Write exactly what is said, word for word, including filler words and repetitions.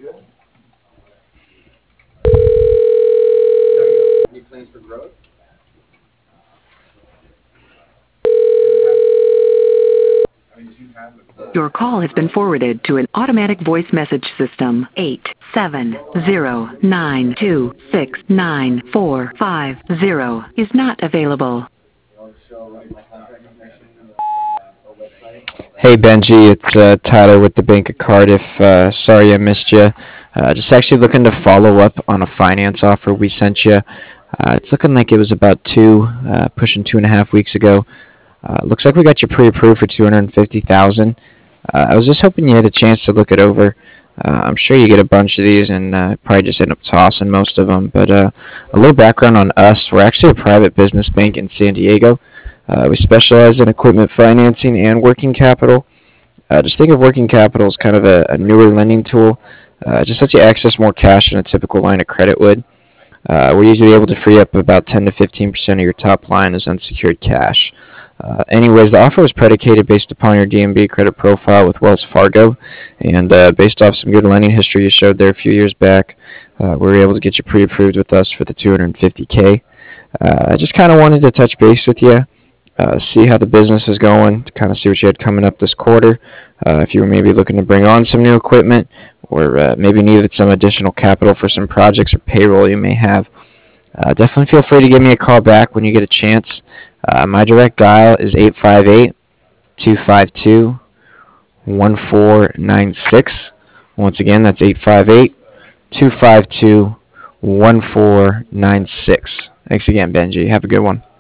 Any plans for growth? I mean, do you have a Your call has been forwarded to an automatic voice message system. eight seven zero nine two six nine four five zero is not available. show like my contact information or website? Hey Benji, it's uh, Tyler with the Bank of Cardiff. Uh, sorry I missed you. Uh, just actually looking to follow up on a finance offer we sent you. Uh, it's looking like it was about two, uh, pushing two and a half weeks ago. Uh, looks like we got you pre-approved for two hundred fifty thousand dollars. Uh, I was just hoping you had a chance to look it over. Uh, I'm sure you get a bunch of these and uh, probably just end up tossing most of them. But uh, a little background on us. We're actually a private business bank in San Diego. Uh, we specialize in equipment financing and working capital. Uh, just think of working capital as kind of a, a newer lending tool. Uh, just lets you access more cash than a typical line of credit would. Uh, we're usually able to free up about ten to fifteen percent of your top line as unsecured cash. Uh, anyways, the offer was predicated based upon your D M B credit profile with Wells Fargo, and uh, based off some good lending history you showed there a few years back, uh, we were able to get you pre-approved with us for the two hundred fifty K. Uh, I just kind of wanted to touch base with you, uh, see how the business is going, to kind of see what you had coming up this quarter, uh, if you were maybe looking to bring on some new equipment, or uh, maybe needed some additional capital for some projects or payroll you may have. Uh, definitely feel free to give me a call back when you get a chance. Uh, my direct dial is eight five eight, two five two, one four nine six. Once again, that's eight five eight, two five two, one four nine six. Thanks again, Benji. Have a good one.